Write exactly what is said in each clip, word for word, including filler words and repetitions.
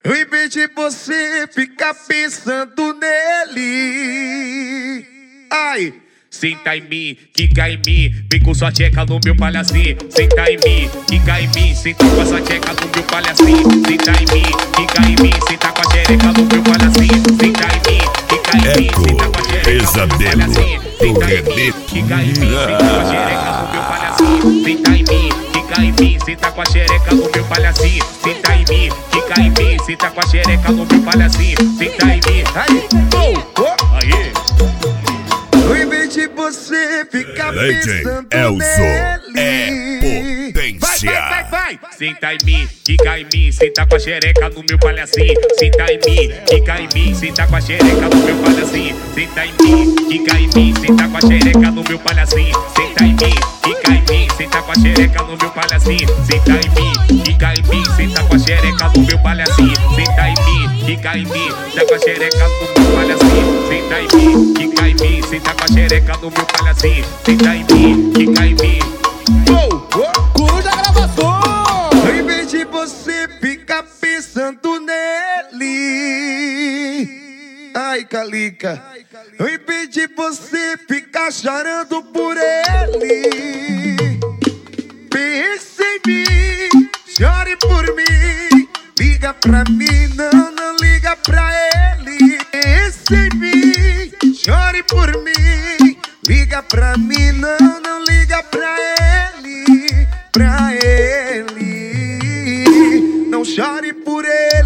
Em vez de você ficar pensando nele. Ai, senta em mim, quica em mim, vem com sua tcheca no meu palhacinho. Senta em mim, quica em mim, senta com essa tcheca no meu palhacinho. Senta em mim, quica em mim, senta com a xereca no meu palhacinho. Senta em mim, quica em mim, senta com a xereca no meu palhacinho. Senta em mim, quica em mim, senta com a xereca no meu palhacinho. Senta em mim, quica em mim, senta com a xereca no meu palhacinho. Senta em mim, quica em mim, senta com a xereca no meu palhacinho. Senta em mim, aí, oh, oh. aí. Em vez de você ficar Legend pensando Elzo nele. é potência. Vai, vai, vai, vai. Senta em mim, quica em mim, senta com a xereca no meu palhacinho. Senta em mim, quica em mim, senta com a xereca no meu palhacinho. Senta em mim, quica em mim, senta com a xereca no meu palhacinho. Senta em mim, quica em mim, senta com a xereca no meu palhacinho. Senta em mim, quica em mim, senta com a xereca no meu palhacinho. Senta em mim, quica em mim, senta com a xereca no meu palhacinho. Senta em mim, quica em mim, senta com a xereca no meu palhacinho. Senta em mim, quica em mim. Oh, oh. Coruja Gravação. Em vez de você ficar pensando nele. Ai, Calica. Em vez de você ficar chorando por ele. Pense em mim, chore por mim. Liga pra mim, não, não liga pra ele. Pense em mim, chore por mim. Liga pra mim, não, não liga pra ele. Pra ele, não chore por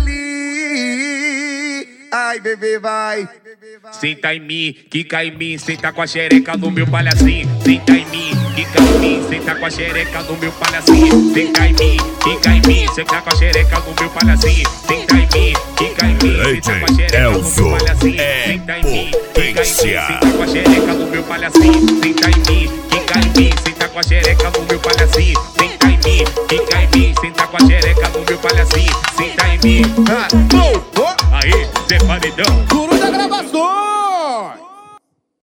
ele. Ai, bebê, vai. Senta em mim, quica em mim, senta com a xereca no meu palhacinho. Senta em mim, quica em mim, senta com a xereca no meu palhacinho. Senta em mim, quica em mim, senta com a xereca no meu palhacinho. Senta em mim, quica em mim, senta com a xereca no meu palhacinho. Senta em mim, quica em mim, senta com a xereca no meu palhacinho. Senta em mim, quica em mim, senta com a xereca no meu palhacinho. Senta em mim, quica em mim, senta com a xereca no meu palhacinho. Senta em mim, Ah, oh, oh. aí, Zé Paredão. Coruja Gravação.